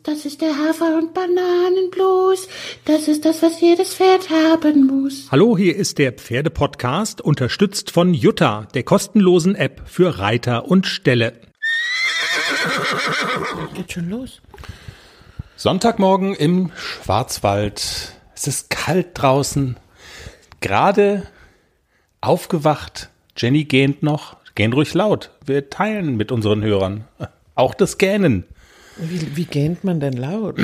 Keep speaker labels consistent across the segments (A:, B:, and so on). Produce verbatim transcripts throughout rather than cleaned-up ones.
A: Das ist der Hafer- und Bananenblues. Das ist das, was jedes Pferd haben muss.
B: Hallo, hier ist der Pferde-Podcast, unterstützt von Jutta, der kostenlosen App für Reiter und Ställe.
A: Geht schon los.
B: Sonntagmorgen im Schwarzwald. Es ist kalt draußen. Gerade aufgewacht. Jenny gähnt noch. Gähnt ruhig laut. Wir teilen mit unseren Hörern. Auch das Gähnen.
A: Wie, wie gähnt man denn laut?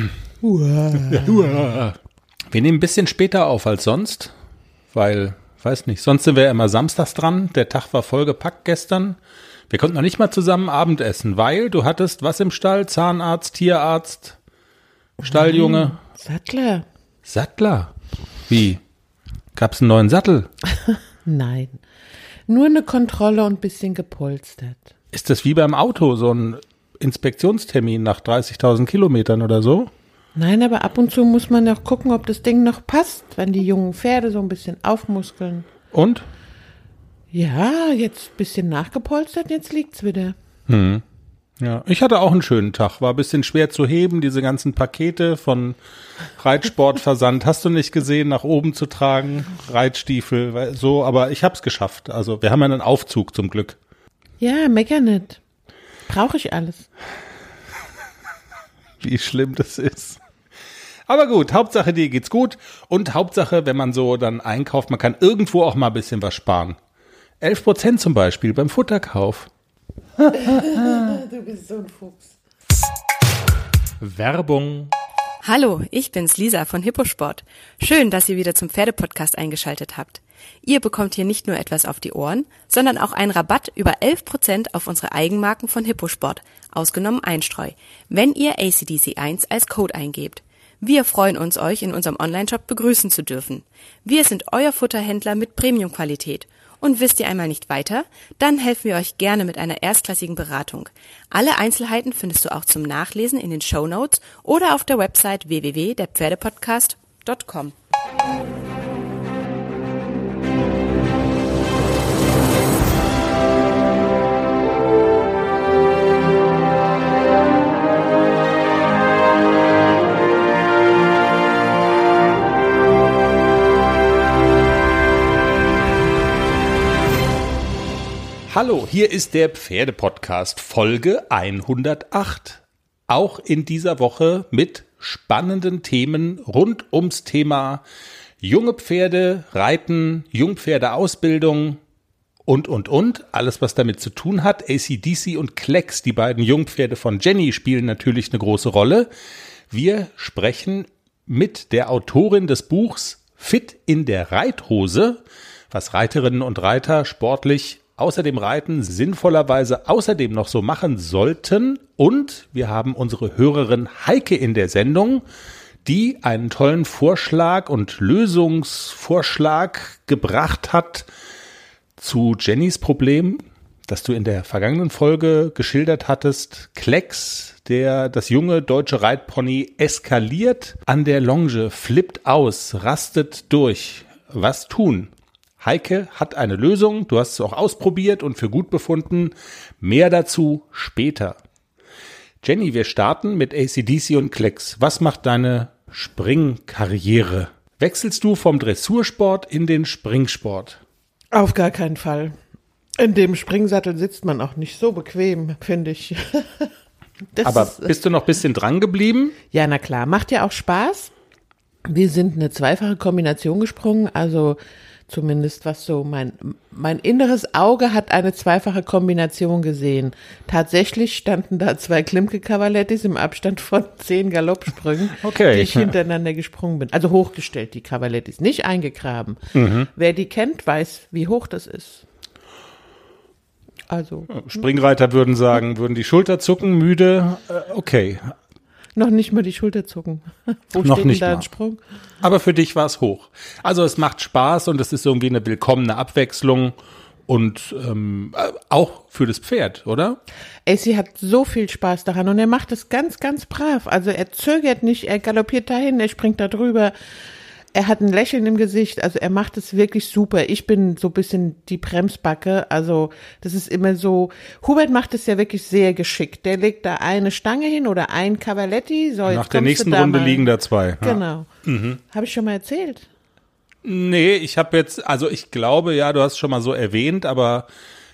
B: Wir nehmen ein bisschen später auf als sonst, weil, weiß nicht, sonst sind wir ja immer samstags dran. Der Tag war vollgepackt gestern. Wir konnten noch nicht mal zusammen Abendessen, weil du hattest was im Stall? Zahnarzt, Tierarzt, Stalljunge?
A: Nein, Sattler.
B: Sattler? Wie? Gab's einen neuen Sattel?
A: Nein, nur eine Kontrolle und ein bisschen gepolstert.
B: Ist das wie beim Auto, so ein Inspektionstermin nach dreißigtausend Kilometern oder so?
A: Nein, aber ab und zu muss man auch gucken, ob das Ding noch passt, wenn die jungen Pferde so ein bisschen aufmuskeln.
B: Und?
A: Ja, jetzt ein bisschen nachgepolstert, jetzt liegt's wieder.
B: Hm. Ja, ich hatte auch einen schönen Tag. War ein bisschen schwer zu heben, diese ganzen Pakete von Reitsportversand. Hast du nicht gesehen, nach oben zu tragen, Reitstiefel, so, aber ich hab's geschafft. Also wir haben ja einen Aufzug zum Glück.
A: Ja, mecker nicht. Brauche ich alles.
B: Wie schlimm das ist. Aber gut, Hauptsache dir geht's gut und Hauptsache, wenn man so dann einkauft, man kann irgendwo auch mal ein bisschen was sparen. elf Prozent zum Beispiel beim Futterkauf.
A: Du bist so ein Fuchs.
B: Werbung.
C: Hallo, ich bin's Lisa von Hipposport. Schön, dass ihr wieder zum Pferdepodcast eingeschaltet habt. Ihr bekommt hier nicht nur etwas auf die Ohren, sondern auch einen Rabatt über elf Prozent auf unsere Eigenmarken von Hipposport, ausgenommen Einstreu, wenn ihr A C D C eins als Code eingebt. Wir freuen uns, euch in unserem Onlineshop begrüßen zu dürfen. Wir sind euer Futterhändler mit Premium-Qualität. Und wisst ihr einmal nicht weiter? Dann helfen wir euch gerne mit einer erstklassigen Beratung. Alle Einzelheiten findest du auch zum Nachlesen in den Shownotes oder auf der Website w w w punkt der pferdepodcast punkt com.
B: Hallo, hier ist der Pferdepodcast, Folge hundertacht. Auch in dieser Woche mit spannenden Themen rund ums Thema junge Pferde, Reiten, Jungpferdeausbildung und, und, und. Alles, was damit zu tun hat. A C D C und Klecks, die beiden Jungpferde von Jenny, spielen natürlich eine große Rolle. Wir sprechen mit der Autorin des Buchs Fit in der Reithose, was Reiterinnen und Reiter sportlich außer dem Reiten sinnvollerweise außerdem noch so machen sollten. Und wir haben unsere Hörerin Heike in der Sendung, die einen tollen Vorschlag und Lösungsvorschlag gebracht hat zu Jennys Problem, das du in der vergangenen Folge geschildert hattest. Klecks, der das junge deutsche Reitpony eskaliert an der Longe, flippt aus, rastet durch. Was tun? Heike hat eine Lösung, du hast es auch ausprobiert und für gut befunden. Mehr dazu später. Jenny, wir starten mit A C D C und Klecks. Was macht deine Springkarriere? Wechselst du vom Dressursport in den Springsport?
A: Auf gar keinen Fall. In dem Springsattel sitzt man auch nicht so bequem, finde ich. Das
B: Aber
A: ist,
B: bist du noch ein bisschen dran geblieben?
A: Ja, na klar. Macht ja auch Spaß. Wir sind eine zweifache Kombination gesprungen, also zumindest was so mein, mein inneres Auge hat eine zweifache Kombination gesehen. Tatsächlich standen da zwei Klimke-Cavalettis im Abstand von zehn Galoppsprüngen,
B: okay,
A: die ich hintereinander gesprungen bin. Also hochgestellt, die Cavalettis, nicht eingegraben. Mhm. Wer die kennt, weiß, wie hoch das ist. Also
B: Springreiter würden sagen, würden die Schulter zucken, müde, äh, okay.
A: Noch nicht mal die Schulter zucken. Wo
B: Noch
A: steht
B: nicht
A: denn da
B: mal.
A: ein Sprung?
B: Aber für dich war es hoch. Also es macht Spaß und es ist irgendwie eine willkommene Abwechslung und ähm, auch für das Pferd, oder?
A: AC hat so viel Spaß daran und er macht es ganz, ganz brav. Also er zögert nicht, er galoppiert dahin, er springt da drüber. er hat ein Lächeln im Gesicht, also er macht es wirklich super. Ich bin so ein bisschen die Bremsbacke, also das ist immer so, Hubert macht es ja wirklich sehr geschickt. Der legt da eine Stange hin oder ein Cavaletti. So,
B: nach der nächsten Runde mal. liegen da zwei. Ja.
A: Genau. Mhm. Habe ich schon mal erzählt?
B: Nee, ich habe jetzt, also ich glaube, ja, du hast schon mal so erwähnt, aber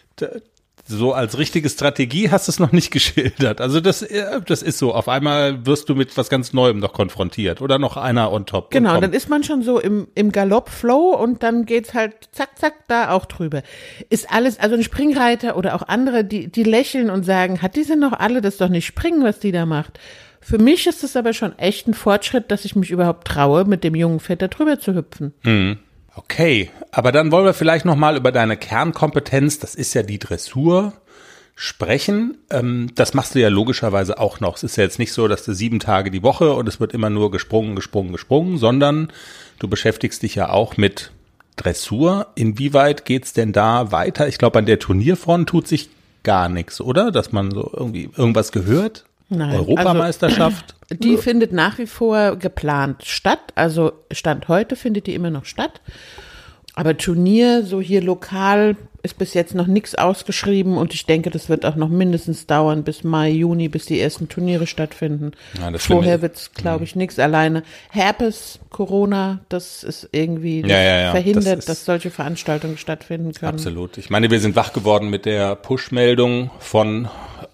B: so als richtige Strategie hast du es noch nicht geschildert. Also das, das ist so. Auf einmal wirst du mit was ganz Neuem noch konfrontiert oder noch einer on top.
A: Genau, dann ist man schon so im, im Galopp-Flow und dann geht's halt zack, zack, da auch drüber. Ist alles, also ein Springreiter oder auch andere, die, die lächeln und sagen, hat diese noch alle, das ist doch nicht Springen, was die da macht. Für mich ist es aber schon echt ein Fortschritt, dass ich mich überhaupt traue, mit dem jungen Pferd da drüber zu hüpfen.
B: Hm. Okay, aber dann wollen wir vielleicht noch mal über deine Kernkompetenz, das ist ja die Dressur, sprechen. Ähm, das machst du ja logischerweise auch noch. Es ist ja jetzt nicht so, dass du sieben Tage die Woche und es wird immer nur gesprungen, gesprungen, gesprungen, sondern du beschäftigst dich ja auch mit Dressur. Inwieweit geht's denn da weiter? Ich glaube, an der Turnierfront tut sich gar nichts, oder? Dass man so irgendwie irgendwas gehört? Nein, Europameisterschaft?
A: Also, die findet nach wie vor geplant statt. Also Stand heute findet die immer noch statt. Aber Turnier, so hier lokal, ist bis jetzt noch nichts ausgeschrieben und ich denke, das wird auch noch mindestens dauern bis Mai, Juni, bis die ersten Turniere stattfinden. Ja, Vorher wird's, glaube ich, nichts. Alleine Herpes, Corona, das ist irgendwie
B: ja, ja, ja.
A: verhindert,
B: das
A: dass solche Veranstaltungen stattfinden können.
B: Absolut. Ich meine, wir sind wach geworden mit der Push-Meldung von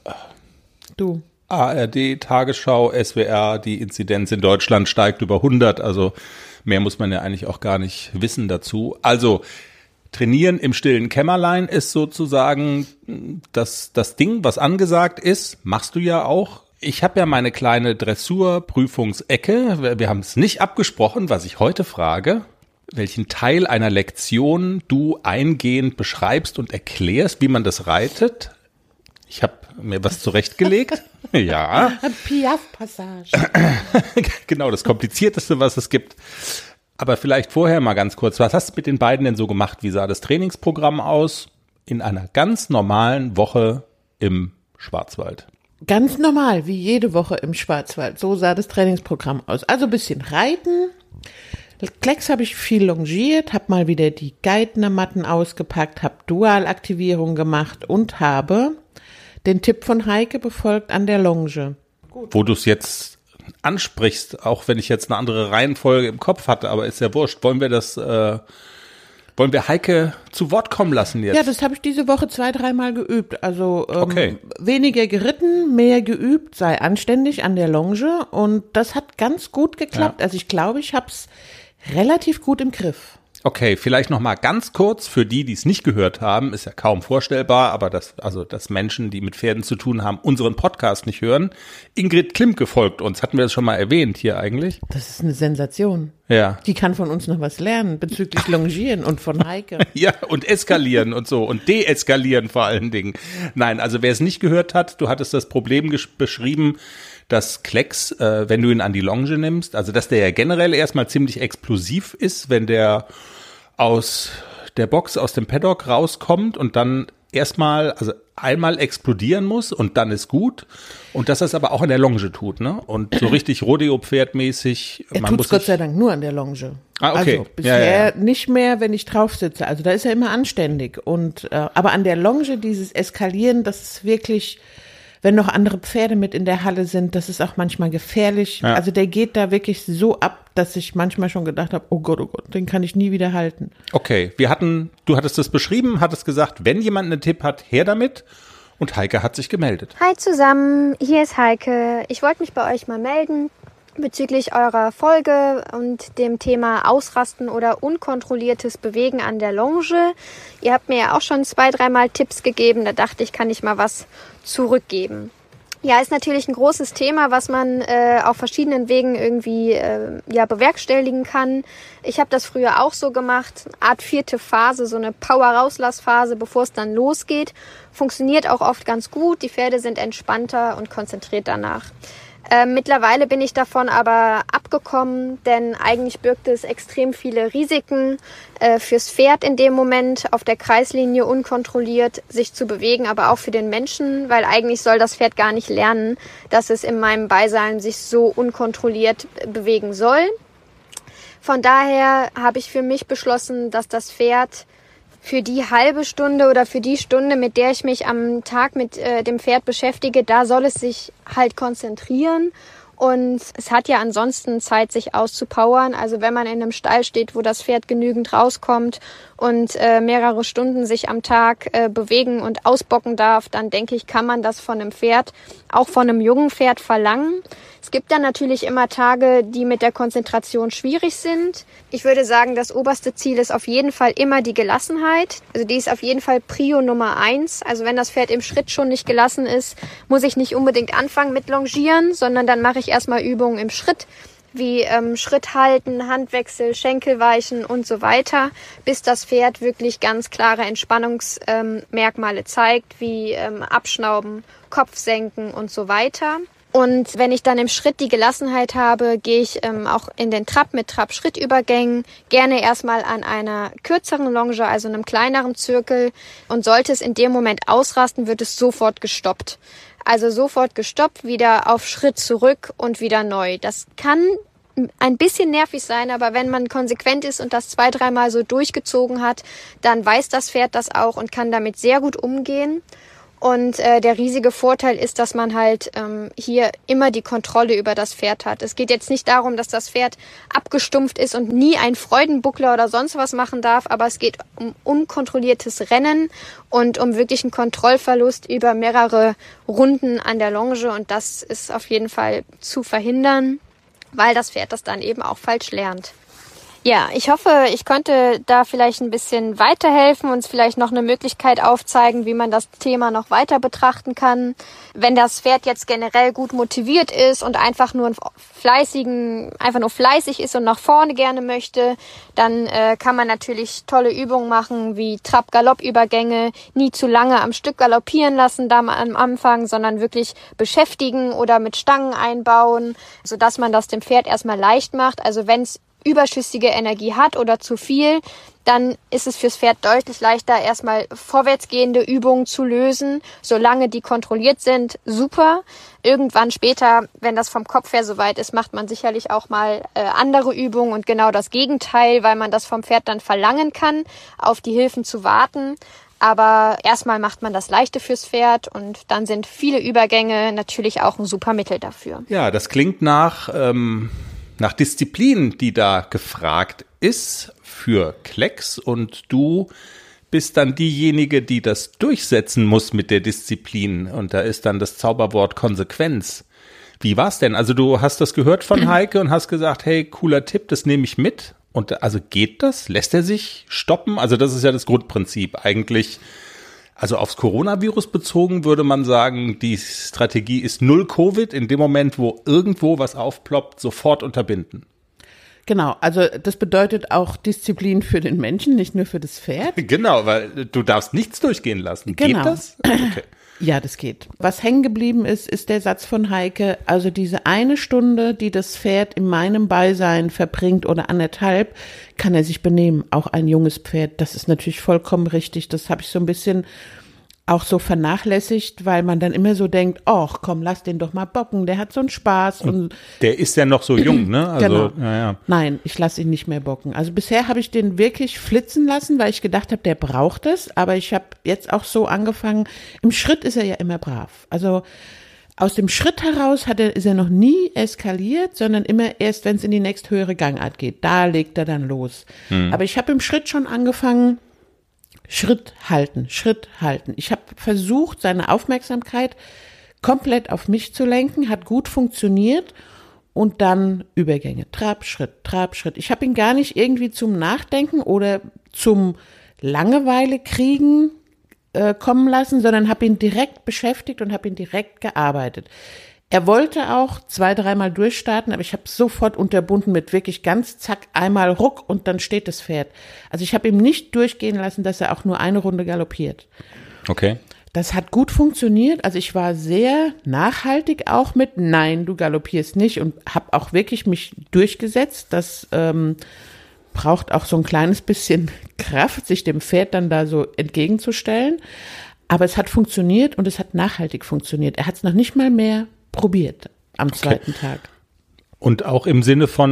A: du.
B: A R D, Tagesschau, S W R, die Inzidenz in Deutschland steigt über hundert, also mehr muss man ja eigentlich auch gar nicht wissen dazu. Also trainieren im stillen Kämmerlein ist sozusagen das, das Ding, was angesagt ist, machst du ja auch. Ich habe ja meine kleine Dressurprüfungsecke, wir haben es nicht abgesprochen, was ich heute frage, welchen Teil einer Lektion du eingehend beschreibst und erklärst, wie man das reitet. Ich habe mir was zurechtgelegt. Ja.
A: Piaf-Passage.
B: Genau, das Komplizierteste, was es gibt. Aber vielleicht vorher mal ganz kurz, was hast du mit den beiden denn so gemacht? Wie sah das Trainingsprogramm aus in einer ganz normalen Woche im Schwarzwald?
A: Ganz normal, wie jede Woche im Schwarzwald. So sah das Trainingsprogramm aus. Also ein bisschen Reiten. Klecks habe ich viel longiert, habe mal wieder die Geithner-Matten ausgepackt, habe Dualaktivierung gemacht und habe den Tipp von Heike befolgt an der Longe.
B: Gut. Wo du es jetzt ansprichst, auch wenn ich jetzt eine andere Reihenfolge im Kopf hatte, aber ist ja wurscht. Wollen wir das, äh, wollen wir Heike zu Wort kommen lassen jetzt?
A: Ja, das habe ich diese Woche zwei, dreimal geübt. Also ähm,
B: okay.
A: Weniger geritten, mehr geübt, sei anständig an der Longe und das hat ganz gut geklappt. Ja. Also ich glaube, ich habe es relativ gut im Griff.
B: Okay, vielleicht noch mal ganz kurz für die, die es nicht gehört haben, ist ja kaum vorstellbar, aber dass also dass Menschen, die mit Pferden zu tun haben, unseren Podcast nicht hören. Ingrid Klimke folgt uns, hatten wir das schon mal erwähnt hier eigentlich?
A: Das ist eine Sensation.
B: Ja.
A: Die kann von uns noch was lernen bezüglich Longieren und von Heike.
B: Ja, und eskalieren und so und deeskalieren vor allen Dingen. Nein, also wer es nicht gehört hat, du hattest das Problem gesch- beschrieben, dass Klecks, äh, wenn du ihn an die Longe nimmst, also dass der ja generell erstmal ziemlich explosiv ist, wenn der aus der Box, aus dem Paddock rauskommt und dann erstmal, also einmal explodieren muss und dann ist gut. Und dass er es aber auch an der Longe tut, ne? Und so richtig Rodeo-Pferdmäßig.
A: Er tut es Gott sei Dank nur an der Longe.
B: Ah, okay.
A: Also bisher ja, ja, ja. nicht mehr, wenn ich drauf sitze. Also da ist er immer anständig. Und äh, aber an der Longe dieses Eskalieren, das ist wirklich, wenn noch andere Pferde mit in der Halle sind, das ist auch manchmal gefährlich. Ja. Also der geht da wirklich so ab, dass ich manchmal schon gedacht habe, oh Gott, oh Gott, den kann ich nie wieder halten.
B: Okay, wir hatten, du hattest das beschrieben, hattest gesagt, wenn jemand einen Tipp hat, her damit. Und Heike hat sich gemeldet.
D: Hi zusammen, hier ist Heike. Ich wollte mich bei euch mal melden bezüglich eurer Folge und dem Thema Ausrasten oder unkontrolliertes Bewegen an der Longe. Ihr habt mir ja auch schon zwei, dreimal Tipps gegeben, da dachte ich, kann ich mal was zurückgeben. Ja, ist natürlich ein großes Thema, was man äh, auf verschiedenen Wegen irgendwie äh, ja bewerkstelligen kann. Ich habe das früher auch so gemacht, Art vierte Phase, so eine Power-Rauslassphase, bevor es dann losgeht. Funktioniert auch oft ganz gut, die Pferde sind entspannter und konzentriert danach. Äh, mittlerweile bin ich davon aber abgekommen, denn eigentlich birgt es extrem viele Risiken äh, fürs Pferd in dem Moment, auf der Kreislinie unkontrolliert sich zu bewegen, aber auch für den Menschen, weil eigentlich soll das Pferd gar nicht lernen, dass es in meinem Beisein sich so unkontrolliert bewegen soll. Von daher habe ich für mich beschlossen, dass das Pferd für die halbe Stunde oder für die Stunde, mit der ich mich am Tag mit äh, dem Pferd beschäftige, da soll es sich halt konzentrieren. Und es hat ja ansonsten Zeit, sich auszupowern. Also wenn man in einem Stall steht, wo das Pferd genügend rauskommt und äh, mehrere Stunden sich am Tag äh, bewegen und ausbocken darf, dann denke ich, kann man das von einem Pferd, auch von einem jungen Pferd verlangen. Es gibt dann natürlich immer Tage, die mit der Konzentration schwierig sind. Ich würde sagen, das oberste Ziel ist auf jeden Fall immer die Gelassenheit. Also die ist auf jeden Fall Prio Nummer eins. Also wenn das Pferd im Schritt schon nicht gelassen ist, muss ich nicht unbedingt anfangen mit Longieren, sondern dann mache ich erstmal Übungen im Schritt, wie ähm, Schritt halten, Handwechsel, Schenkelweichen und so weiter, bis das Pferd wirklich ganz klare Entspannungsmerkmale ähm, zeigt, wie ähm, Abschnauben, Kopf senken und so weiter. Und wenn ich dann im Schritt die Gelassenheit habe, gehe ich ähm, auch in den Trab mit Trab-Schrittübergängen, gerne erstmal an einer kürzeren Longe, also einem kleineren Zirkel. Und sollte es in dem Moment ausrasten, wird es sofort gestoppt. Also sofort gestoppt, wieder auf Schritt zurück und wieder neu. Das kann ein bisschen nervig sein, aber wenn man konsequent ist und das zwei, dreimal so durchgezogen hat, dann weiß das Pferd das auch und kann damit sehr gut umgehen. Und äh, der riesige Vorteil ist, dass man halt ähm, hier immer die Kontrolle über das Pferd hat. Es geht jetzt nicht darum, dass das Pferd abgestumpft ist und nie einen Freudenbuckler oder sonst was machen darf, aber es geht um unkontrolliertes Rennen und um wirklichen Kontrollverlust über mehrere Runden an der Longe. Und das ist auf jeden Fall zu verhindern, weil das Pferd das dann eben auch falsch lernt. Ja, ich hoffe, ich konnte da vielleicht ein bisschen weiterhelfen, uns vielleicht noch eine Möglichkeit aufzeigen, wie man das Thema noch weiter betrachten kann. Wenn das Pferd jetzt generell gut motiviert ist und einfach nur einen fleißigen, einfach nur fleißig ist und nach vorne gerne möchte, dann äh, kann man natürlich tolle Übungen machen, wie Trab-Galopp-Übergänge, nie zu lange am Stück galoppieren lassen da am Anfang, sondern wirklich beschäftigen oder mit Stangen einbauen, sodass man das dem Pferd erstmal leicht macht. Also wenn es überschüssige Energie hat oder zu viel, dann ist es fürs Pferd deutlich leichter, erstmal vorwärtsgehende Übungen zu lösen. Solange die kontrolliert sind, super. Irgendwann später, wenn das vom Kopf her soweit ist, macht man sicherlich auch mal äh, andere Übungen und genau das Gegenteil, weil man das vom Pferd dann verlangen kann, auf die Hilfen zu warten. Aber erstmal macht man das Leichte fürs Pferd und dann sind viele Übergänge natürlich auch ein super Mittel dafür.
B: Ja, das klingt nach... Ähm Nach Disziplin, die da gefragt ist für Klecks, und du bist dann diejenige, die das durchsetzen muss mit der Disziplin, und da ist dann das Zauberwort Konsequenz. Wie war's denn? Also du hast das gehört von Heike und hast gesagt, hey, cooler Tipp, das nehme ich mit. Und also geht das? Lässt er sich stoppen? Also das ist ja das Grundprinzip eigentlich. Also aufs Coronavirus bezogen würde man sagen, die Strategie ist null Covid, in dem Moment, wo irgendwo was aufploppt, sofort unterbinden.
A: Genau, also das bedeutet auch Disziplin für den Menschen, nicht nur für das Pferd.
B: Genau, weil du darfst nichts durchgehen lassen.
A: Genau.
B: Geht das? Okay.
A: Ja, das geht. Was hängen geblieben ist, ist der Satz von Heike, also diese eine Stunde, die das Pferd in meinem Beisein verbringt oder anderthalb, kann er sich benehmen. Auch ein junges Pferd, das ist natürlich vollkommen richtig. Das habe ich so ein bisschen auch so vernachlässigt, weil man dann immer so denkt, ach komm, lass den doch mal bocken, der hat so einen Spaß. Und,
B: und der ist ja noch so jung, ne? Also,
A: genau.
B: Ja, ja.
A: Nein, ich lasse ihn nicht mehr bocken. Also bisher habe ich den wirklich flitzen lassen, weil ich gedacht habe, der braucht es. Aber ich habe jetzt auch so angefangen, im Schritt ist er ja immer brav. Also aus dem Schritt heraus hat er, ist er noch nie eskaliert, sondern immer erst, wenn es in die nächsthöhere Gangart geht. Da legt er dann los. Hm. Aber ich habe im Schritt schon angefangen, Schritt halten, Schritt halten. Ich habe versucht, seine Aufmerksamkeit komplett auf mich zu lenken, hat gut funktioniert, und dann Übergänge, Trab, Schritt, Trab, Schritt. Ich habe ihn gar nicht irgendwie zum Nachdenken oder zum Langeweile kriegen äh, kommen lassen, sondern habe ihn direkt beschäftigt und habe ihn direkt gearbeitet. Er wollte auch zwei, dreimal durchstarten, aber ich habe sofort unterbunden mit wirklich ganz zack, einmal ruck und dann steht das Pferd. Also ich habe ihm nicht durchgehen lassen, dass er auch nur eine Runde galoppiert.
B: Okay.
A: Das hat gut funktioniert. Also ich war sehr nachhaltig auch mit, nein, du galoppierst nicht, und habe auch wirklich mich durchgesetzt. Das ähm, braucht auch so ein kleines bisschen Kraft, sich dem Pferd dann da so entgegenzustellen. Aber es hat funktioniert und es hat nachhaltig funktioniert. Er hat es noch nicht mal mehr probiert am zweiten okay. Tag.
B: Und auch im Sinne von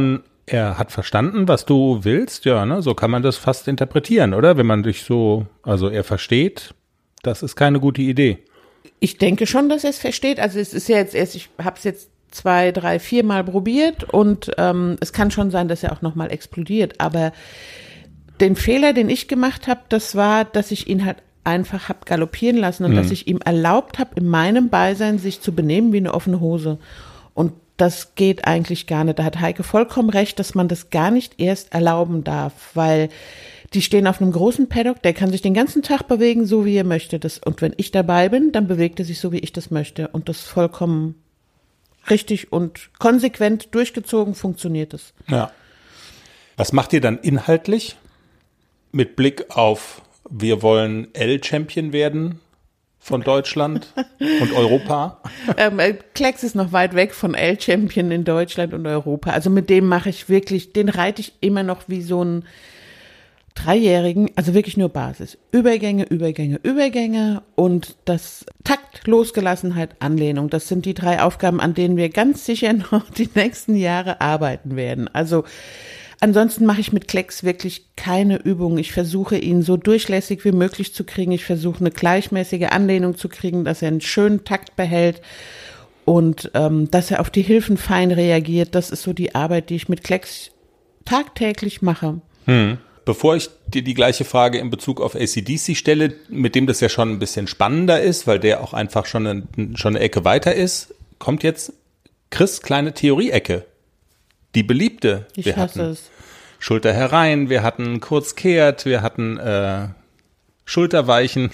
B: er hat verstanden, was du willst, ja, ne? So kann man das fast interpretieren, oder? Wenn man dich so, also er versteht, das ist keine gute Idee.
A: Ich denke schon, dass er es versteht. Also es ist ja jetzt erst, ich habe es jetzt zwei, drei, vier Mal probiert und ähm, es kann schon sein, dass er auch nochmal explodiert. Aber den Fehler, den ich gemacht habe, das war, dass ich ihn halt einfach habe galoppieren lassen und mhm. dass ich ihm erlaubt habe, in meinem Beisein sich zu benehmen wie eine offene Hose. Und das geht eigentlich gar nicht. Da hat Heike vollkommen recht, dass man das gar nicht erst erlauben darf, weil die stehen auf einem großen Paddock, der kann sich den ganzen Tag bewegen, so wie er möchte. Das, und wenn ich dabei bin, dann bewegt er sich so, wie ich das möchte. Und das vollkommen richtig und konsequent durchgezogen funktioniert es.
B: Ja. Was macht ihr dann inhaltlich mit Blick auf, wir wollen L-Champion werden von Deutschland und Europa?
A: Ähm, Klecks ist noch weit weg von L-Champion in Deutschland und Europa. Also mit dem mache ich wirklich, den reite ich immer noch wie so ein Dreijährigen, also wirklich nur Basis. Übergänge, Übergänge, Übergänge und das Takt, Losgelassenheit, Anlehnung. Das sind die drei Aufgaben, an denen wir ganz sicher noch die nächsten Jahre arbeiten werden. Also ansonsten mache ich mit Klecks wirklich keine Übung. Ich versuche, ihn so durchlässig wie möglich zu kriegen. Ich versuche, eine gleichmäßige Anlehnung zu kriegen, dass er einen schönen Takt behält und ähm, dass er auf die Hilfen fein reagiert. Das ist so die Arbeit, die ich mit Klecks tagtäglich mache.
B: Hm. Bevor ich dir die gleiche Frage in Bezug auf A C D C stelle, mit dem das ja schon ein bisschen spannender ist, weil der auch einfach schon eine, schon eine Ecke weiter ist, kommt jetzt Chris' kleine Theorie-Ecke. Die beliebte.
A: Ich
B: wir
A: hasse
B: hatten
A: es.
B: Schulter herein, wir hatten kurz kehrt, wir hatten äh, Schulterweichen.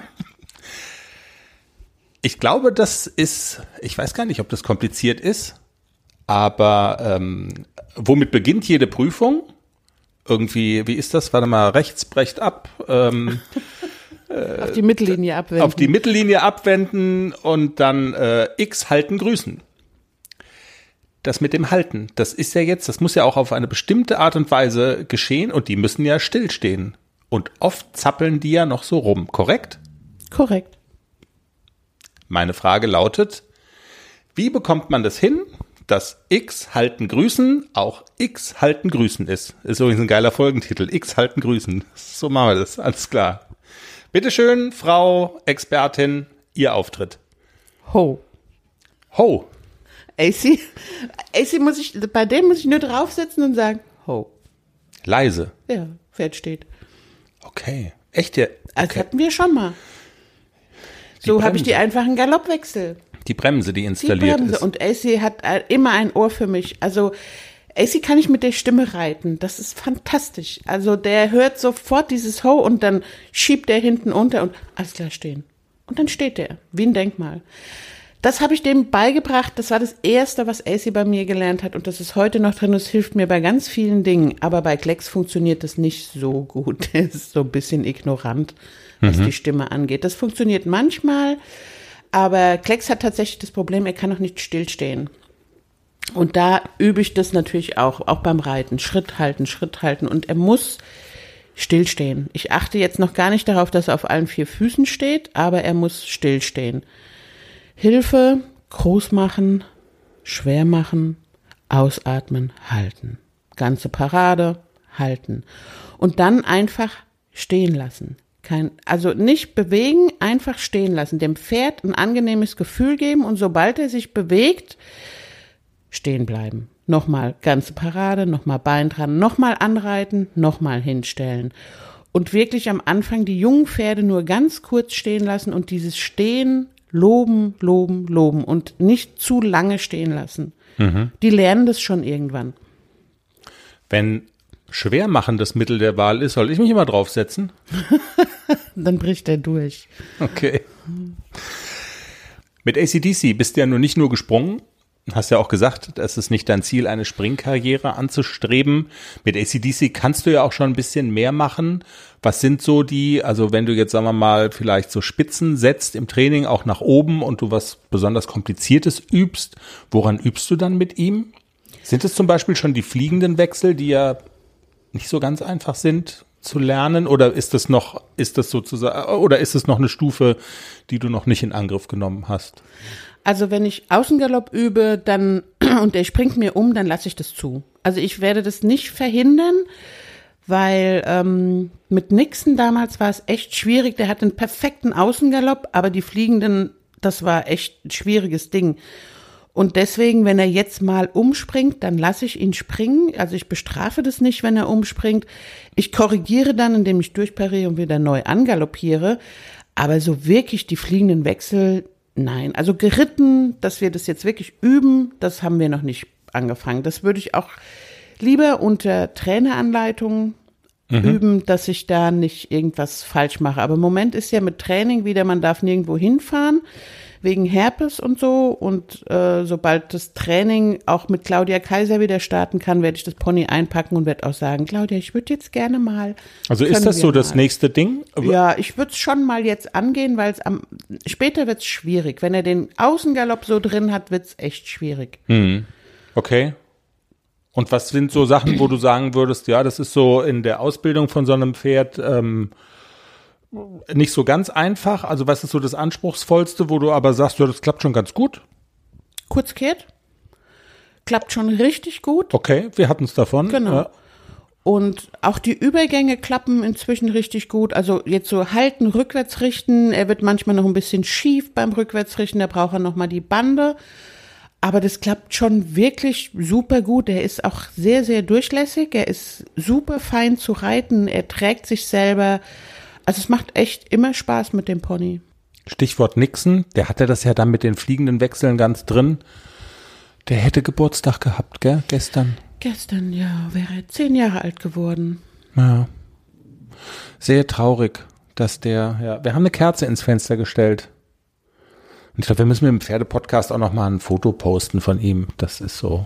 B: Ich glaube, das ist, ich weiß gar nicht, ob das kompliziert ist, aber ähm, womit beginnt jede Prüfung? Irgendwie, wie ist das? Warte mal, rechts brecht ab. Ähm,
A: auf die Mittellinie abwenden.
B: Auf die Mittellinie abwenden und dann äh, X halten, grüßen. Das mit dem Halten, das ist ja jetzt, das muss ja auch auf eine bestimmte Art und Weise geschehen und die müssen ja stillstehen. Und oft zappeln die ja noch so rum, korrekt?
A: Korrekt.
B: Meine Frage lautet, wie bekommt man das hin, dass X halten grüßen auch X halten grüßen ist? Ist übrigens ein geiler Folgentitel, X halten grüßen. So machen wir das, alles klar. Bitteschön, Frau Expertin, Ihr Auftritt.
A: Ho.
B: Ho.
A: A C, A C muss ich, bei dem muss ich nur draufsetzen und sagen, ho.
B: Leise.
A: Ja, Pferd steht.
B: Okay. Echt ja? Okay.
A: Das hatten wir schon mal. Die so habe ich die einfachen Galoppwechsel.
B: Die Bremse, die installiert
A: die Bremse.
B: ist.
A: Und A C hat immer ein Ohr für mich. Also A C kann ich mit der Stimme reiten. Das ist fantastisch. Also der hört sofort dieses Ho und dann schiebt er hinten unter und alles klar stehen. Und dann steht der, wie ein Denkmal. Das habe ich dem beigebracht. Das war das Erste, was A C bei mir gelernt hat. Und das ist heute noch drin. Das hilft mir bei ganz vielen Dingen. Aber bei Klecks funktioniert das nicht so gut. Er ist so ein bisschen ignorant, was mhm. die Stimme angeht. Das funktioniert manchmal. Aber Klecks hat tatsächlich das Problem, er kann noch nicht stillstehen. Und da übe ich das natürlich auch, auch beim Reiten. Schritt halten, Schritt halten. Und er muss stillstehen. Ich achte jetzt noch gar nicht darauf, dass er auf allen vier Füßen steht, aber er muss stillstehen. Hilfe, groß machen, schwer machen, ausatmen, halten. Ganze Parade, halten. Und dann einfach stehen lassen. Kein, also nicht bewegen, einfach stehen lassen. Dem Pferd ein angenehmes Gefühl geben und sobald er sich bewegt, stehen bleiben. Nochmal ganze Parade, nochmal Bein dran, nochmal anreiten, nochmal hinstellen. Und wirklich am Anfang die jungen Pferde nur ganz kurz stehen lassen und dieses Stehen loben, loben, loben und nicht zu lange stehen lassen. Mhm. Die lernen das schon irgendwann.
B: Wenn schwermachendes Mittel der Wahl ist, soll ich mich immer draufsetzen?
A: Dann bricht er durch.
B: Okay. Mit A C D C bist du ja nur nicht nur gesprungen, hast ja auch gesagt, es ist nicht dein Ziel, eine Springkarriere anzustreben. Mit A C D C kannst du ja auch schon ein bisschen mehr machen. Was sind so die, also wenn du jetzt, sagen wir mal, vielleicht so Spitzen setzt im Training, auch nach oben und du was besonders Kompliziertes übst, woran übst du dann mit ihm? Sind es zum Beispiel schon die fliegenden Wechsel, die ja nicht so ganz einfach sind zu lernen, oder ist das noch, ist das sozusagen, oder ist es noch eine Stufe, die du noch nicht in Angriff genommen hast?
A: Also wenn ich Außengalopp übe, dann und der springt mir um, dann lasse ich das zu. Also ich werde das nicht verhindern, weil ähm, mit Nixon damals war es echt schwierig. Der hat einen perfekten Außengalopp, aber die Fliegenden, das war echt ein schwieriges Ding. Und deswegen, wenn er jetzt mal umspringt, dann lasse ich ihn springen. Also ich bestrafe das nicht, wenn er umspringt. Ich korrigiere dann, indem ich durchpariere und wieder neu angaloppiere. Aber so wirklich die fliegenden Wechsel, nein. Also geritten, dass wir das jetzt wirklich üben, das haben wir noch nicht angefangen. Das würde ich auch lieber unter Traineranleitung mhm. üben, dass ich da nicht irgendwas falsch mache. Aber im Moment ist ja mit Training wieder, man darf nirgendwo hinfahren, wegen Herpes und so. Und äh, sobald das Training auch mit Claudia Kaiser wieder starten kann, werde ich das Pony einpacken und werde auch sagen, Claudia, ich würde jetzt gerne mal.
B: Also ist das so mal. Das nächste Ding?
A: Ja, ich würde es schon mal jetzt angehen, weil es am später wird es schwierig. Wenn er den Außengalopp so drin hat, wird es echt schwierig.
B: Mhm. Okay. Und was sind so Sachen, wo du sagen würdest, ja, das ist so in der Ausbildung von so einem Pferd ähm, nicht so ganz einfach? Also was ist so das Anspruchsvollste, wo du aber sagst, ja, das klappt schon ganz gut?
A: Kurzkehrt. Klappt schon richtig gut.
B: Okay, wir hatten es davon.
A: Genau.
B: Ja.
A: Und auch die Übergänge klappen inzwischen richtig gut. Also jetzt so halten, rückwärts richten. Er wird manchmal noch ein bisschen schief beim Rückwärtsrichten. Da braucht er nochmal die Bande. Aber das klappt schon wirklich super gut. Er ist auch sehr, sehr durchlässig. Er ist super fein zu reiten. Er trägt sich selber. Also es macht echt immer Spaß mit dem Pony.
B: Stichwort Nixon, der hatte das ja dann mit den fliegenden Wechseln ganz drin. Der hätte Geburtstag gehabt, gell, gestern.
A: Gestern, ja, wäre er zehn Jahre alt geworden.
B: Ja. Sehr traurig, dass der, ja, wir haben eine Kerze ins Fenster gestellt. Und ich glaube, wir müssen mit dem Pferdepodcast auch noch mal ein Foto posten von ihm. Das ist so,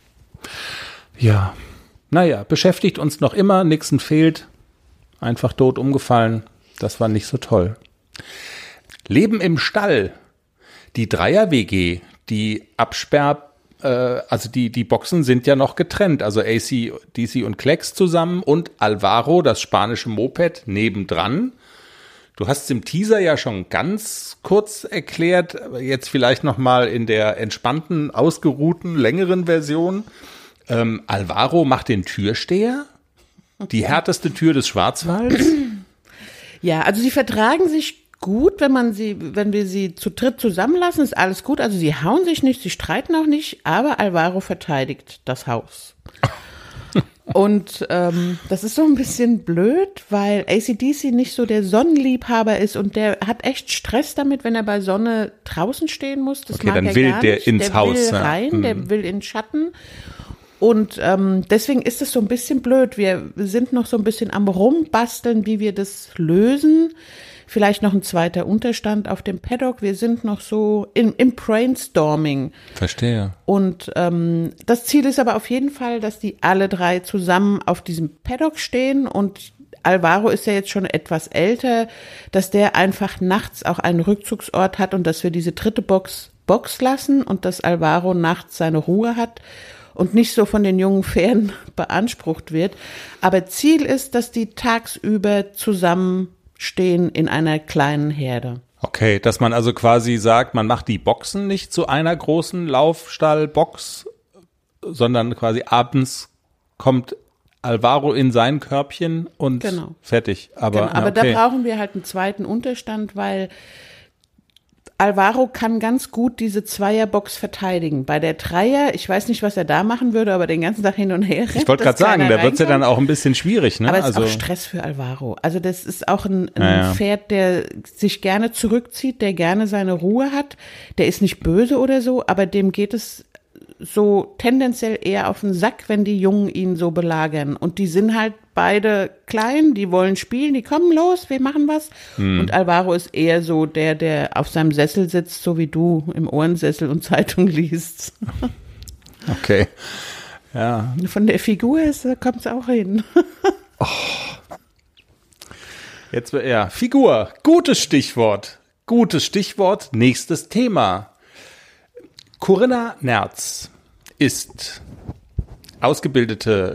B: ja, naja, beschäftigt uns noch immer, Nixon fehlt. Einfach tot umgefallen. Das war nicht so toll. Leben im Stall. Die Dreier-W G, die Absperr, äh, also die, die Boxen sind ja noch getrennt. Also A C, D C und Klecks zusammen und Alvaro, das spanische Moped, nebendran. Du hast es im Teaser ja schon ganz kurz erklärt. Jetzt vielleicht noch mal in der entspannten, ausgeruhten, längeren Version. Ähm, Alvaro macht den Türsteher. Die härteste Tür des Schwarzwalds?
A: Ja, also sie vertragen sich gut, wenn man sie, wenn wir sie zu dritt zusammenlassen, ist alles gut. Also sie hauen sich nicht, sie streiten auch nicht, aber Alvaro verteidigt das Haus. Und ähm, das ist so ein bisschen blöd, weil A C D C nicht so der Sonnenliebhaber ist und der hat echt Stress damit, wenn er bei Sonne draußen stehen muss. Das
B: okay,
A: mag
B: dann
A: er
B: will
A: gar
B: der
A: nicht.
B: ins
A: der
B: Haus.
A: Der will rein, ja. Der will in Schatten. Und ähm, deswegen ist es so ein bisschen blöd. Wir sind noch so ein bisschen am Rumbasteln, wie wir das lösen. Vielleicht noch ein zweiter Unterstand auf dem Paddock. Wir sind noch so im, im Brainstorming.
B: Verstehe.
A: Und ähm, das Ziel ist aber auf jeden Fall, dass die alle drei zusammen auf diesem Paddock stehen. Und Alvaro ist ja jetzt schon etwas älter, dass der einfach nachts auch einen Rückzugsort hat und dass wir diese dritte Box Box lassen und dass Alvaro nachts seine Ruhe hat und nicht so von den jungen Pferden beansprucht wird. Aber Ziel ist, dass die tagsüber zusammenstehen in einer kleinen Herde.
B: Okay, dass man also quasi sagt, man macht die Boxen nicht zu einer großen Laufstall-Box, sondern quasi abends kommt Alvaro in sein Körbchen und
A: genau.
B: fertig. Aber,
A: genau. Aber
B: okay.
A: Da brauchen wir halt einen zweiten Unterstand, weil Alvaro kann ganz gut diese Zweierbox verteidigen. Bei der Dreier, ich weiß nicht, was er da machen würde, aber den ganzen Tag hin und her rennt.
B: Ich wollte gerade sagen, da wird es ja dann auch ein bisschen schwierig. Ne?
A: Aber es
B: also,
A: ist auch Stress für Alvaro. Also das ist auch ein, ein
B: ja.
A: Pferd, der sich gerne zurückzieht, der gerne seine Ruhe hat. Der ist nicht böse oder so, aber dem geht es so tendenziell eher auf den Sack, wenn die Jungen ihn so belagern. Und die sind halt beide klein, die wollen spielen, die kommen los, wir machen was. Hm. Und Alvaro ist eher so der, der auf seinem Sessel sitzt, so wie du im Ohrensessel und Zeitung liest.
B: Okay, ja.
A: Von der Figur kommt es auch hin.
B: Oh. Jetzt, ja, Figur, gutes Stichwort, gutes Stichwort, nächstes Thema. Corinna Nerz ist ausgebildete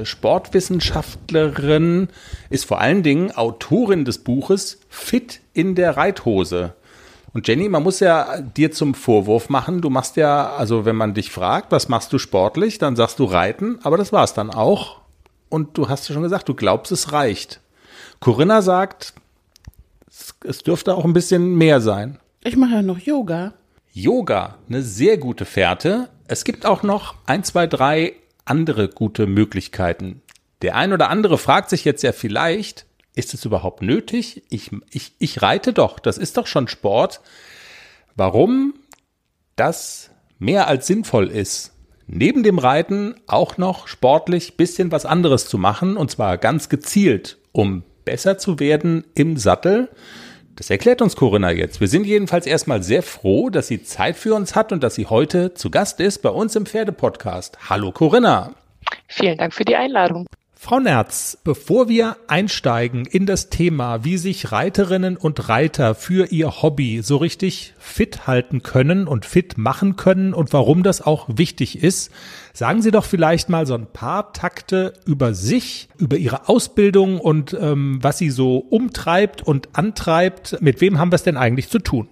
B: Sportwissenschaftlerin, ist vor allen Dingen Autorin des Buches Fit in der Reithose. Und Jenny, man muss ja dir zum Vorwurf machen, du machst ja, also wenn man dich fragt, was machst du sportlich, dann sagst du Reiten, aber das war es dann auch. Und du hast ja schon gesagt, du glaubst, es reicht. Corinna sagt, es, es dürfte auch ein bisschen mehr sein.
A: Ich mache ja noch Yoga.
B: Yoga, eine sehr gute Fährte. Es gibt auch noch ein, zwei, drei andere gute Möglichkeiten. Der ein oder andere fragt sich jetzt ja vielleicht, ist es überhaupt nötig? Ich, ich, ich reite doch, das ist doch schon Sport. Warum das mehr als sinnvoll ist, neben dem Reiten auch noch sportlich bisschen was anderes zu machen, und zwar ganz gezielt, um besser zu werden im Sattel. Das erklärt uns Corinna jetzt. Wir sind jedenfalls erstmal sehr froh, dass sie Zeit für uns hat und dass sie heute zu Gast ist bei uns im Pferdepodcast. Hallo Corinna.
E: Vielen Dank für die Einladung.
B: Frau Nerz, bevor wir einsteigen in das Thema, wie sich Reiterinnen und Reiter für ihr Hobby so richtig fit halten können und fit machen können und warum das auch wichtig ist, sagen Sie doch vielleicht mal so ein paar Takte über sich, über Ihre Ausbildung und ähm, was Sie so umtreibt und antreibt. Mit wem haben wir es denn eigentlich zu tun?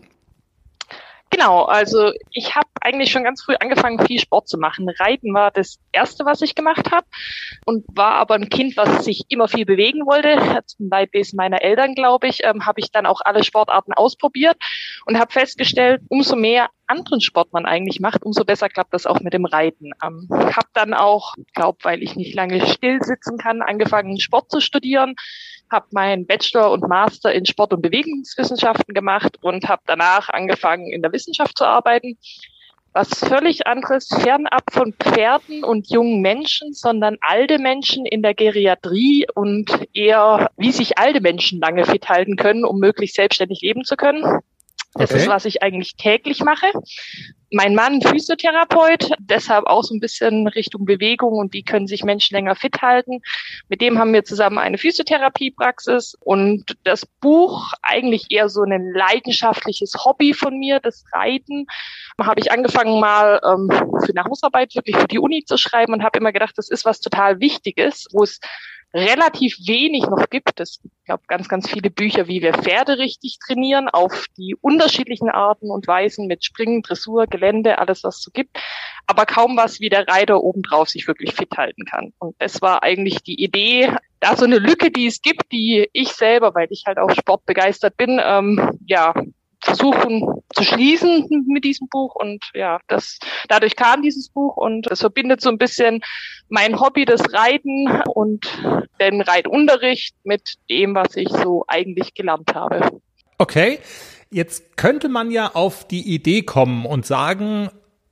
E: Genau, also ich habe eigentlich schon ganz früh angefangen, viel Sport zu machen. Reiten war das Erste, was ich gemacht habe und war aber ein Kind, was sich immer viel bewegen wollte. Zum Leidwesen meiner Eltern, glaube ich, ähm, habe ich dann auch alle Sportarten ausprobiert und habe festgestellt, umso mehr anderen Sport man eigentlich macht, umso besser klappt das auch mit dem Reiten. Ähm, habe dann auch, glaube, weil ich nicht lange still sitzen kann, angefangen, Sport zu studieren. Habe meinen Bachelor und Master in Sport- und Bewegungswissenschaften gemacht und habe danach angefangen, in der Wissenschaft zu arbeiten. Was völlig anderes, fernab von Pferden und jungen Menschen, sondern alte Menschen in der Geriatrie und eher, wie sich alte Menschen lange fit halten können, um möglichst selbstständig leben zu können. Das okay. ist, was ich eigentlich täglich mache. Mein Mann, Physiotherapeut, deshalb auch so ein bisschen Richtung Bewegung und wie können sich Menschen länger fit halten. Mit dem haben wir zusammen eine Physiotherapiepraxis und das Buch, eigentlich eher so ein leidenschaftliches Hobby von mir, das Reiten, habe ich angefangen mal ähm, für eine Hausarbeit wirklich für die Uni zu schreiben und habe immer gedacht, das ist was total Wichtiges, wo es relativ wenig noch gibt. Es gibt ganz, ganz viele Bücher, wie wir Pferde richtig trainieren, auf die unterschiedlichen Arten und Weisen mit Springen, Dressur, Gelände, alles, was es so gibt. Aber kaum was, wie der Reiter obendrauf sich wirklich fit halten kann. Und das war eigentlich die Idee, da so eine Lücke, die es gibt, die ich selber, weil ich halt auch sportbegeistert bin, ähm, ja, versuchen zu schließen mit diesem Buch und ja, das dadurch kam dieses Buch und es verbindet so ein bisschen mein Hobby, das Reiten und den Reitunterricht mit dem, was ich so eigentlich gelernt habe.
B: Okay, jetzt könnte man ja auf die Idee kommen und sagen,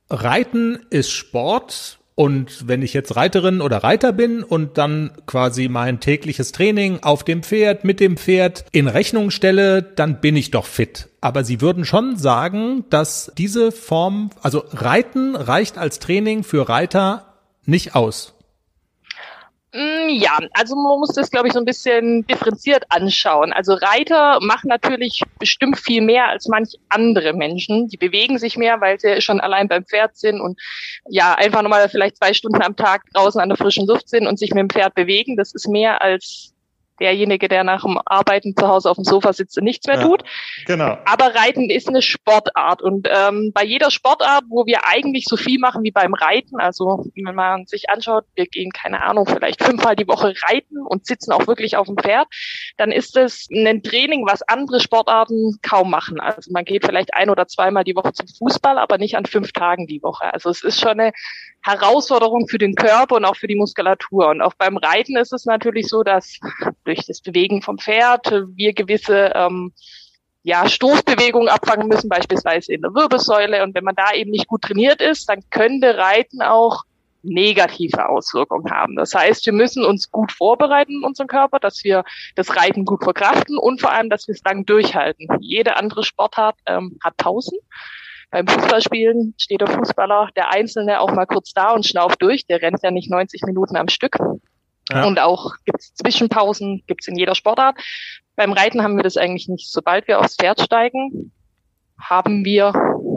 B: Reiten ist Sport. Und wenn ich jetzt Reiterin oder Reiter bin und dann quasi mein tägliches Training auf dem Pferd, mit dem Pferd in Rechnung stelle, dann bin ich doch fit. Aber Sie würden schon sagen, dass diese Form, also Reiten reicht als Training für Reiter nicht aus.
E: Ja, also man muss das, glaube ich, so ein bisschen differenziert anschauen. Also Reiter machen natürlich bestimmt viel mehr als manch andere Menschen. Die bewegen sich mehr, weil sie schon allein beim Pferd sind und ja, einfach nochmal vielleicht zwei Stunden am Tag draußen an der frischen Luft sind und sich mit dem Pferd bewegen. Das ist mehr als derjenige, der nach dem Arbeiten zu Hause auf dem Sofa sitzt und nichts mehr
B: ja,
E: tut.
B: Genau.
E: Aber Reiten ist eine Sportart und ähm, bei jeder Sportart, wo wir eigentlich so viel machen wie beim Reiten, also wenn man sich anschaut, wir gehen, keine Ahnung, vielleicht fünfmal die Woche reiten und sitzen auch wirklich auf dem Pferd, dann ist es ein Training, was andere Sportarten kaum machen. Also man geht vielleicht ein- oder zweimal die Woche zum Fußball, aber nicht an fünf Tagen die Woche. Also es ist schon eine Herausforderung für den Körper und auch für die Muskulatur. Und auch beim Reiten ist es natürlich so, dass durch das Bewegen vom Pferd wir gewisse ähm, ja, Stoßbewegungen abfangen müssen, beispielsweise in der Wirbelsäule. Und wenn man da eben nicht gut trainiert ist, dann könnte Reiten auch negative Auswirkungen haben. Das heißt, wir müssen uns gut vorbereiten in unserem Körper, dass wir das Reiten gut verkraften und vor allem, dass wir es lang durchhalten. Jede andere Sportart ähm, hat Pausen. Beim Fußballspielen steht der Fußballer, der Einzelne, auch mal kurz da und schnauft durch. Der rennt ja nicht neunzig Minuten am Stück. Ja. Und auch gibt's Zwischenpausen, gibt's in jeder Sportart. Beim Reiten haben wir das eigentlich nicht. Sobald wir aufs Pferd steigen, haben wir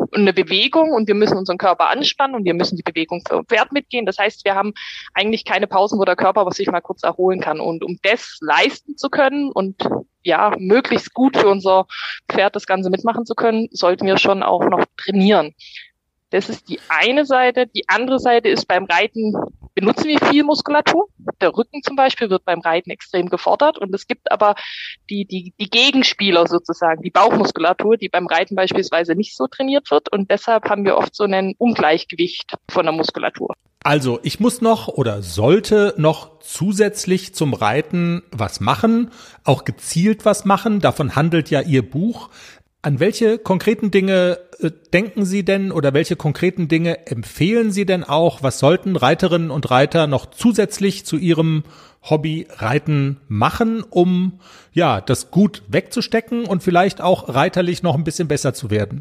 E: eine Bewegung und wir müssen unseren Körper anspannen und wir müssen die Bewegung vom Pferd mitgehen. Das heißt, wir haben eigentlich keine Pausen, wo der Körper sich mal kurz erholen kann. Und um das leisten zu können und ja, möglichst gut für unser Pferd das Ganze mitmachen zu können, sollten wir schon auch noch trainieren. Das ist die eine Seite. Die andere Seite ist, beim Reiten benutzen wir viel Muskulatur. Der Rücken zum Beispiel wird beim Reiten extrem gefordert. Und es gibt aber die, die, die Gegenspieler sozusagen, die Bauchmuskulatur, die beim Reiten beispielsweise nicht so trainiert wird. Und deshalb haben wir oft so ein Ungleichgewicht von der Muskulatur.
B: Also ich muss noch oder sollte noch zusätzlich zum Reiten was machen, auch gezielt was machen. Davon handelt ja Ihr Buch. An welche konkreten Dinge äh, denken Sie denn oder welche konkreten Dinge empfehlen Sie denn auch? Was sollten Reiterinnen und Reiter noch zusätzlich zu ihrem Hobby Reiten machen, um ja das gut wegzustecken und vielleicht auch reiterlich noch ein bisschen besser zu werden?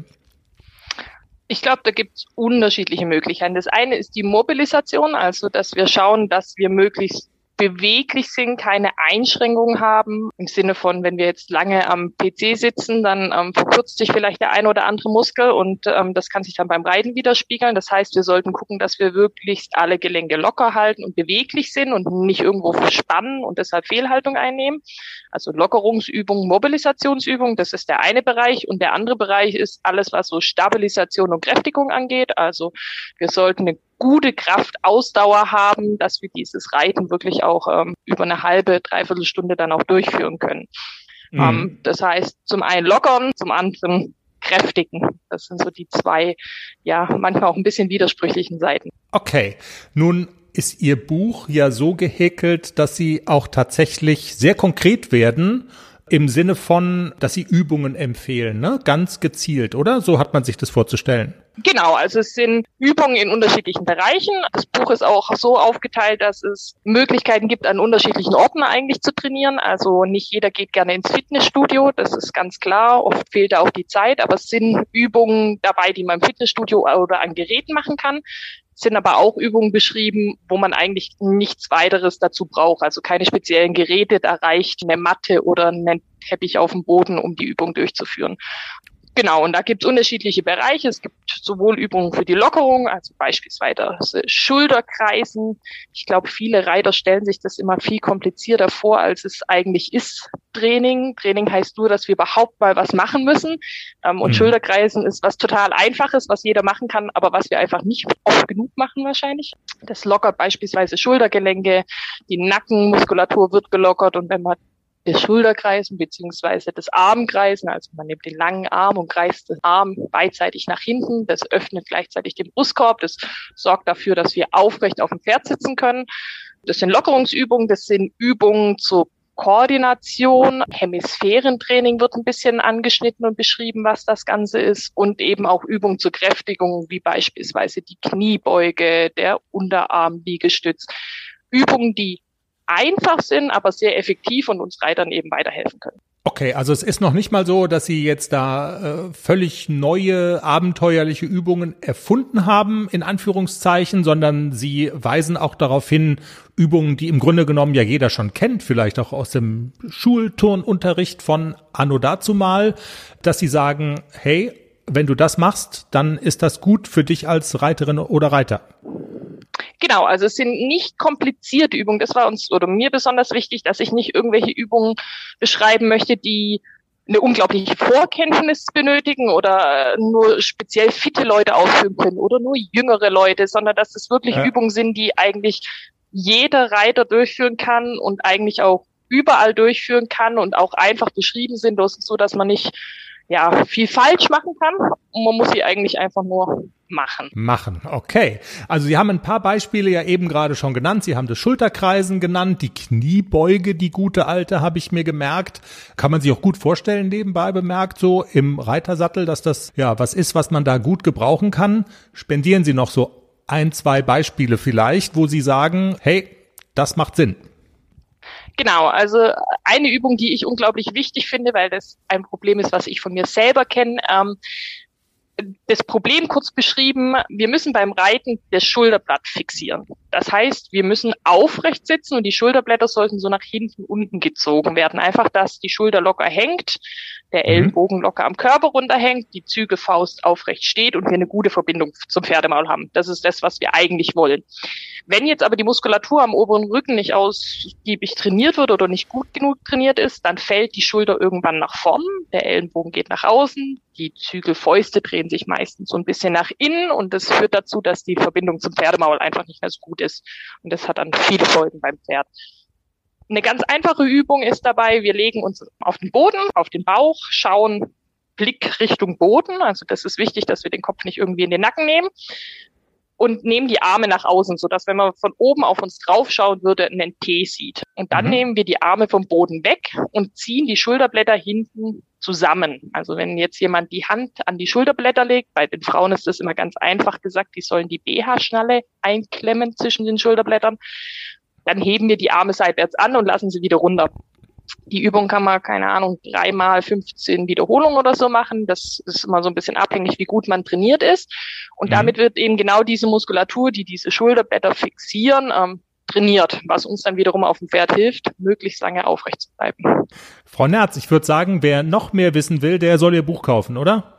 E: Ich glaube, da gibt es unterschiedliche Möglichkeiten. Das eine ist die Mobilisation, also dass wir schauen, dass wir möglichst beweglich sind, keine Einschränkungen haben. Im Sinne von, wenn wir jetzt lange am P C sitzen, dann ähm, verkürzt sich vielleicht der ein oder andere Muskel und ähm, das kann sich dann beim Reiten widerspiegeln. Das heißt, wir sollten gucken, dass wir möglichst alle Gelenke locker halten und beweglich sind und nicht irgendwo verspannen und deshalb Fehlhaltung einnehmen. Also Lockerungsübungen, Mobilisationsübungen, das ist der eine Bereich. Und der andere Bereich ist alles, was so Stabilisation und Kräftigung angeht. Also wir sollten eine gute Kraftausdauer haben, dass wir dieses Reiten wirklich auch ähm, über eine halbe, dreiviertel Stunde dann auch durchführen können. Mhm. Ähm, das heißt, zum einen lockern, zum anderen kräftigen. Das sind so die zwei, ja, manchmal auch ein bisschen widersprüchlichen Seiten.
B: Okay, nun ist Ihr Buch ja so gehäkelt, dass Sie auch tatsächlich sehr konkret werden, im Sinne von, dass Sie Übungen empfehlen, ne? Ganz gezielt, oder? So hat man sich das vorzustellen.
E: Genau, also es sind Übungen in unterschiedlichen Bereichen. Das Buch ist auch so aufgeteilt, dass es Möglichkeiten gibt, an unterschiedlichen Orten eigentlich zu trainieren. Also nicht jeder geht gerne ins Fitnessstudio, das ist ganz klar. Oft fehlt da auch die Zeit, aber es sind Übungen dabei, die man im Fitnessstudio oder an Geräten machen kann. Es sind aber auch Übungen beschrieben, wo man eigentlich nichts weiteres dazu braucht. Also keine speziellen Geräte, da reicht eine Matte oder ein Teppich auf dem Boden, um die Übung durchzuführen. Genau, und da gibt es unterschiedliche Bereiche. Es gibt sowohl Übungen für die Lockerung, also beispielsweise Schulterkreisen. Ich glaube, viele Reiter stellen sich das immer viel komplizierter vor, als es eigentlich ist. Training. Training heißt nur, dass wir überhaupt mal was machen müssen. Ähm, und mhm. Schulterkreisen ist was total Einfaches, was jeder machen kann, aber was wir einfach nicht oft genug machen wahrscheinlich. Das lockert beispielsweise Schultergelenke, die Nackenmuskulatur wird gelockert und wenn man das Schulterkreisen beziehungsweise das Armkreisen, also man nimmt den langen Arm und kreist den Arm beidseitig nach hinten, das öffnet gleichzeitig den Brustkorb, das sorgt dafür, dass wir aufrecht auf dem Pferd sitzen können. Das sind Lockerungsübungen, das sind Übungen zur Koordination, Hemisphärentraining wird ein bisschen angeschnitten und beschrieben, was das Ganze ist und eben auch Übungen zur Kräftigung, wie beispielsweise die Kniebeuge, der Unterarm-Liegestütz. Übungen, die einfach sind, aber sehr effektiv und uns Reitern eben weiterhelfen können.
B: Okay, also es ist noch nicht mal so, dass Sie jetzt da äh, völlig neue, abenteuerliche Übungen erfunden haben, in Anführungszeichen, sondern Sie weisen auch darauf hin, Übungen, die im Grunde genommen ja jeder schon kennt, vielleicht auch aus dem Schulturnunterricht von anno dazumal, dass Sie sagen, hey, wenn du das machst, dann ist das gut für dich als Reiterin oder Reiter.
E: Genau, also es sind nicht komplizierte Übungen. Das war uns oder mir besonders wichtig, dass ich nicht irgendwelche Übungen beschreiben möchte, die eine unglaubliche Vorkenntnis benötigen oder nur speziell fitte Leute ausführen können oder nur jüngere Leute, sondern dass es wirklich ja. Übungen sind, die eigentlich jeder Reiter durchführen kann und eigentlich auch überall durchführen kann und auch einfach beschrieben sind, so dass man nicht ja viel falsch machen kann und man muss sie eigentlich einfach nur machen.
B: Machen, okay. Also Sie haben ein paar Beispiele ja eben gerade schon genannt. Sie haben das Schulterkreisen genannt, die Kniebeuge, die gute alte, habe ich mir gemerkt. Kann man sich auch gut vorstellen, nebenbei bemerkt, so im Reitersattel, dass das ja was ist, was man da gut gebrauchen kann. Spendieren Sie noch so ein, zwei Beispiele vielleicht, wo Sie sagen, hey, das macht Sinn.
E: Genau, also eine Übung, die ich unglaublich wichtig finde, weil das ein Problem ist, was ich von mir selber kenne. Ähm, Das Problem kurz beschrieben, wir müssen beim Reiten das Schulterblatt fixieren. Das heißt, wir müssen aufrecht sitzen und die Schulterblätter sollten so nach hinten unten gezogen werden. Einfach, dass die Schulter locker hängt, der Ellenbogen locker am Körper runterhängt, die Zügelfaust aufrecht steht und wir eine gute Verbindung zum Pferdemaul haben. Das ist das, was wir eigentlich wollen. Wenn jetzt aber die Muskulatur am oberen Rücken nicht ausgiebig trainiert wird oder nicht gut genug trainiert ist, dann fällt die Schulter irgendwann nach vorn, der Ellenbogen geht nach außen, die Zügelfäuste drehen sich meistens so ein bisschen nach innen und das führt dazu, dass die Verbindung zum Pferdemaul einfach nicht mehr so gut ist. Und das hat dann viele Folgen beim Pferd. Eine ganz einfache Übung ist dabei, wir legen uns auf den Boden, auf den Bauch, schauen Blick Richtung Boden. Also das ist wichtig, dass wir den Kopf nicht irgendwie in den Nacken nehmen. Und nehmen die Arme nach außen, sodass, wenn man von oben auf uns draufschauen würde, einen T sieht. Und dann mhm. nehmen wir die Arme vom Boden weg und ziehen die Schulterblätter hinten zusammen. Also wenn jetzt jemand die Hand an die Schulterblätter legt, bei den Frauen ist das immer ganz einfach gesagt, die sollen die B H-Schnalle einklemmen zwischen den Schulterblättern. Dann heben wir die Arme seitwärts an und lassen sie wieder runter. Die Übung kann man, keine Ahnung, dreimal fünfzehn Wiederholungen oder so machen. Das ist immer so ein bisschen abhängig, wie gut man trainiert ist. Und mhm. damit wird eben genau diese Muskulatur, die diese Schulterblätter fixieren, ähm, trainiert, was uns dann wiederum auf dem Pferd hilft, möglichst lange aufrecht zu bleiben.
B: Frau Nerz, ich würde sagen, wer noch mehr wissen will, der soll Ihr Buch kaufen, oder?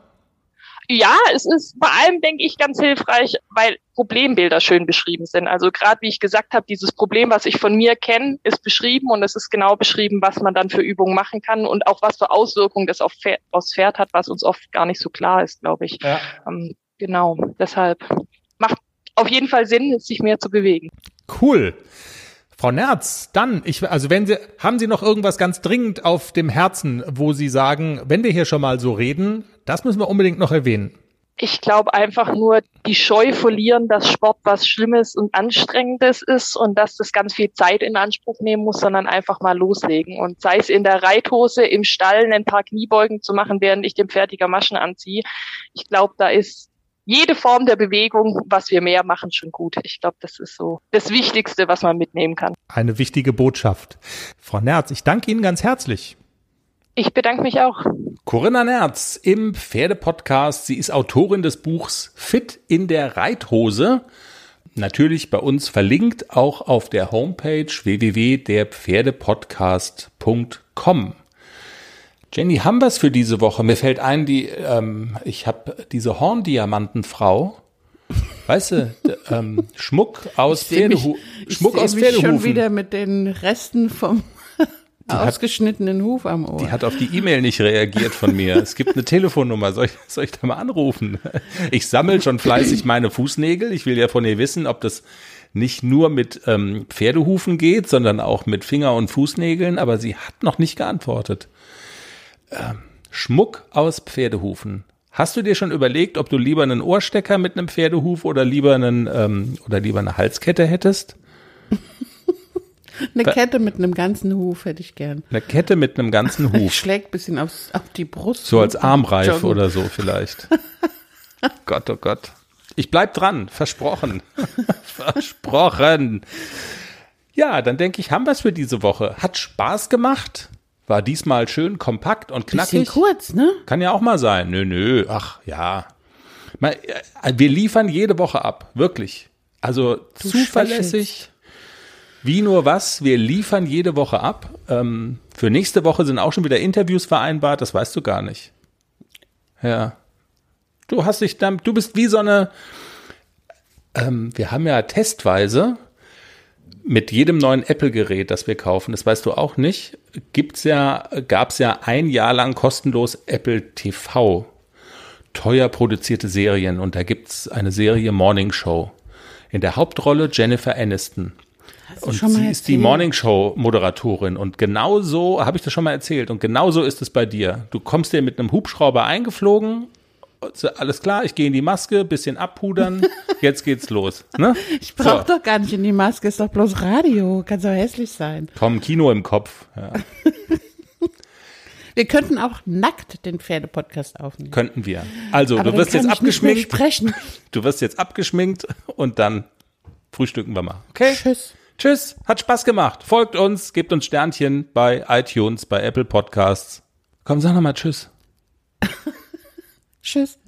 E: Ja, es ist vor allem, denke ich, ganz hilfreich, weil Problembilder schön beschrieben sind. Also gerade wie ich gesagt habe, dieses Problem, was ich von mir kenne, ist beschrieben und es ist genau beschrieben, was man dann für Übungen machen kann und auch was für Auswirkungen das auf Pferd, aufs Pferd hat, was uns oft gar nicht so klar ist, glaube ich. Ja. Ähm, genau, deshalb macht auf jeden Fall Sinn, sich mehr zu bewegen.
B: Cool. Frau Nerz, dann, ich, also wenn Sie, haben Sie noch irgendwas ganz dringend auf dem Herzen, wo Sie sagen, wenn wir hier schon mal so reden, das müssen wir unbedingt noch erwähnen?
E: Ich glaube einfach nur die Scheu verlieren, dass Sport was Schlimmes und Anstrengendes ist und dass das ganz viel Zeit in Anspruch nehmen muss, sondern einfach mal loslegen. Und sei es in der Reithose, im Stall ein paar Kniebeugen zu machen, während ich dem Pferd die Gamaschen anziehe. Ich glaube, da ist jede Form der Bewegung, was wir mehr machen, schon gut. Ich glaube, das ist so das Wichtigste, was man mitnehmen kann.
B: Eine wichtige Botschaft. Frau Nerz, ich danke Ihnen ganz herzlich.
E: Ich bedanke mich auch.
B: Corinna Nerz im Pferdepodcast. Sie ist Autorin des Buchs Fit in der Reithose. Natürlich bei uns verlinkt, auch auf der Homepage w w w punkt der pferdepodcast punkt com. Jenny, haben wir es für diese Woche? Mir fällt ein, die, ähm, ich habe diese Horndiamantenfrau, weißt du, d- ähm, Schmuck aus Pferdehufen. Schmuck aus Pferdehufen.
A: Schon wieder mit den Resten vom ausgeschnittenen Huf am Ohr.
B: Die hat auf die E-Mail nicht reagiert von mir. Es gibt eine Telefonnummer. Soll ich, soll ich da mal anrufen? Ich sammle schon fleißig meine Fußnägel. Ich will ja von ihr wissen, ob das nicht nur mit ähm, Pferdehufen geht, sondern auch mit Finger- und Fußnägeln. Aber sie hat noch nicht geantwortet. Ähm, Schmuck aus Pferdehufen. Hast du dir schon überlegt, ob du lieber einen Ohrstecker mit einem Pferdehuf oder lieber einen ähm, oder lieber eine Halskette hättest?
A: Eine Kette mit einem ganzen Huf hätte ich gern.
B: Eine Kette mit einem ganzen Huf.
A: Schlägt ein bisschen aufs, auf die Brust.
B: So als Armreif oder so vielleicht. Gott, oh Gott. Ich bleib dran, versprochen. Versprochen. Ja, dann denke ich, haben wir es für diese Woche. Hat Spaß gemacht. War diesmal schön kompakt und knackig.
A: Bisschen kurz, ne?
B: Kann ja auch mal sein. Nö, nö, ach ja. Wir liefern jede Woche ab, wirklich. Also du zuverlässig, wie nur was. Wir liefern jede Woche ab. Ähm, für nächste Woche sind auch schon wieder Interviews vereinbart, das weißt du gar nicht. Ja. Du hast dich dann, du bist wie so eine, ähm, wir haben ja testweise mit jedem neuen Apple-Gerät, das wir kaufen, das weißt du auch nicht, gibt's ja, gab's ja ein Jahr lang kostenlos Apple T V, teuer produzierte Serien, und da gibt's eine Serie Morning Show. In der Hauptrolle Jennifer Aniston. Und sie erzählt? Ist die Morning Show Moderatorin, und genau so, habe ich das schon mal erzählt, und genau so ist es bei dir. Du kommst dir mit einem Hubschrauber eingeflogen, alles klar, ich gehe in die Maske, bisschen abpudern, jetzt geht's los. Ne?
A: Ich brauche so. Doch gar nicht in die Maske, ist doch bloß Radio, kann so hässlich sein.
B: Komm, Kino im Kopf. Ja.
A: Wir könnten auch nackt den Pferdepodcast aufnehmen.
B: Könnten wir. Also, aber du wirst jetzt abgeschminkt. Du wirst jetzt abgeschminkt und dann frühstücken wir mal. Okay?
A: Tschüss.
B: Tschüss, hat Spaß gemacht. Folgt uns, gebt uns Sternchen bei iTunes, bei Apple Podcasts. Komm, sag nochmal Tschüss.
A: Tschüss.